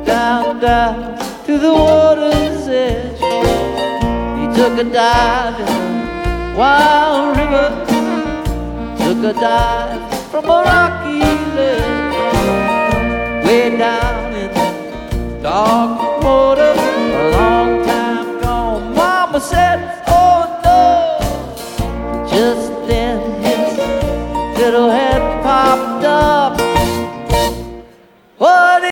down, down to the water's edge. He took a dive in the wild river, took a dive from a rocky ledge. Way down in the dark water, a long time gone. Mama said, oh no. Just then his little head popped